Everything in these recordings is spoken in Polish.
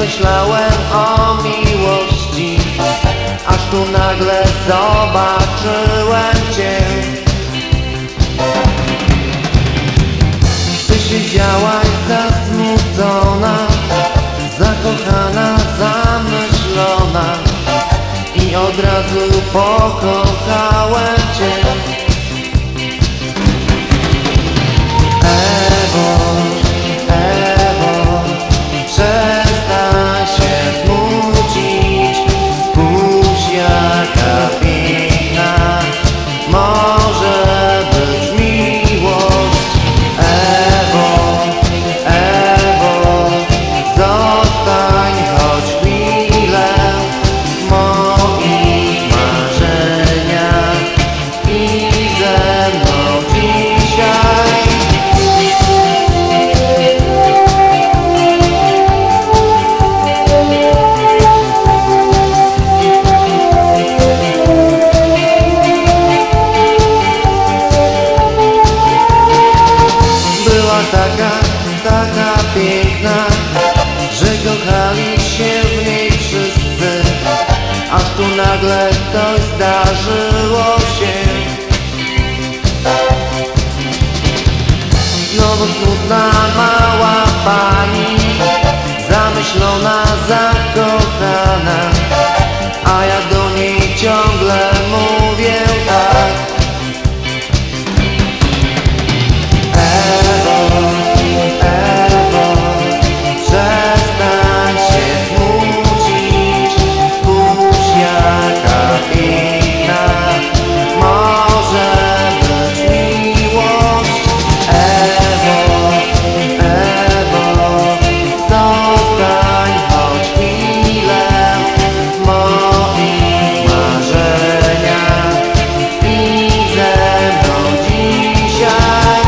myślałem o miłości, aż tu nagle zobaczyłem Cię. Ty siedziałaś zasmucona, zakochana, zamyślona i od razu pokochałem Cię. Ewo, Ewo, przestań się smucić, spójrz jaka piękna może być miłość. Ewo, Ewo, zostań choć chwilę w moich marzeniach i ze mną dzisiaj. Była taka piękna, że kochali się w niej wszyscy, aż tu nagle coś zdarzyło się. Znowu smutna mała pani, zamyślona, zakochana, a ja do niej ciągle mówię tak. Ewo, Ewo, przestań się smucić, spójrz jaka piękna może być miłość. Ewo, Ewo, zostań choć chwilę w moich marzeniach i ze mną dzisiaj.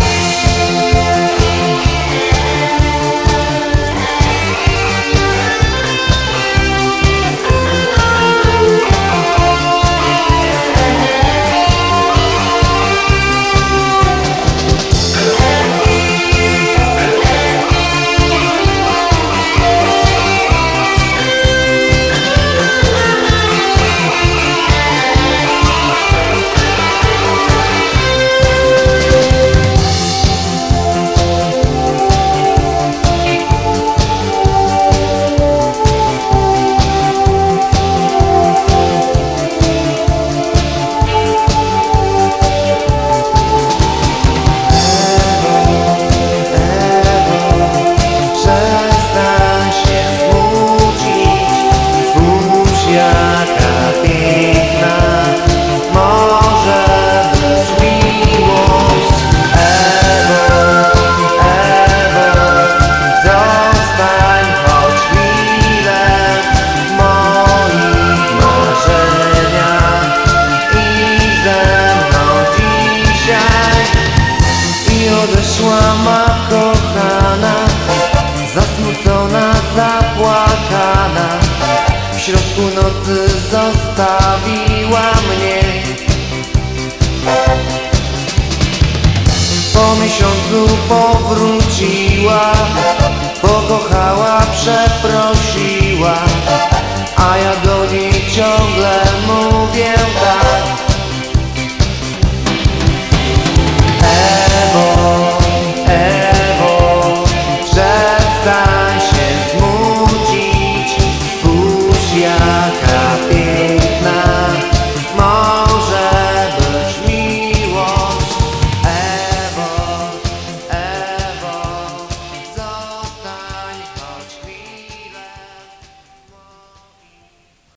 Odeszła ma kochana, zasmucona, zapłakana, w środku nocy zostawiła mnie. Po miesiącu powróciła, pokochała, przeprosiła, a ja do niej ciągle mówię tak. Ewo, Ewo, przestań